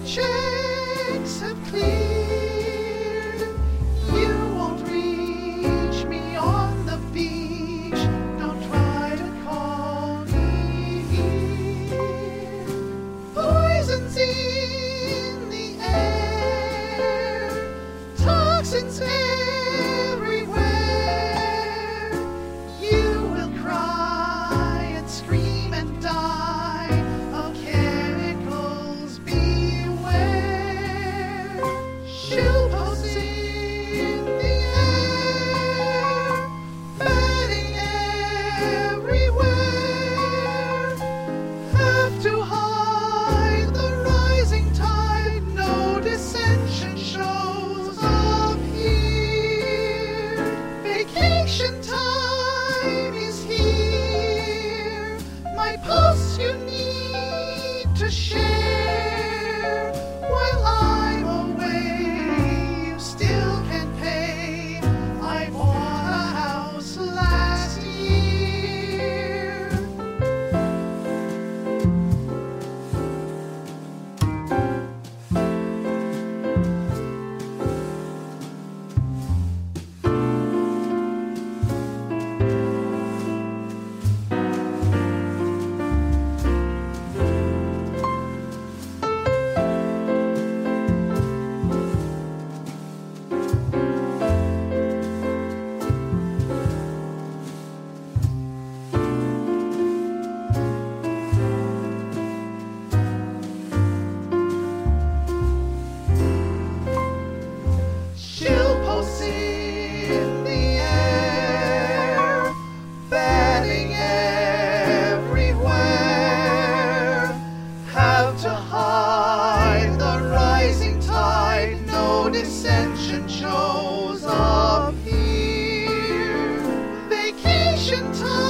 checks have cleared. You won't reach me on the beach. Don't try to call me here. Poisons in the air, toxins everywhere. You will cry and scream and die of chemicals. Beware. Shellposts in the air, batting everywhere. Have to hide the rising tide. No dissension shows up here. Vacation time is here. My pulse you need to share. While I'm away, you still can pay. I bought a house last year. Shellposts in the air, batting everywhere. Have to hide the rising tide. No dissension shows up here. Vacation time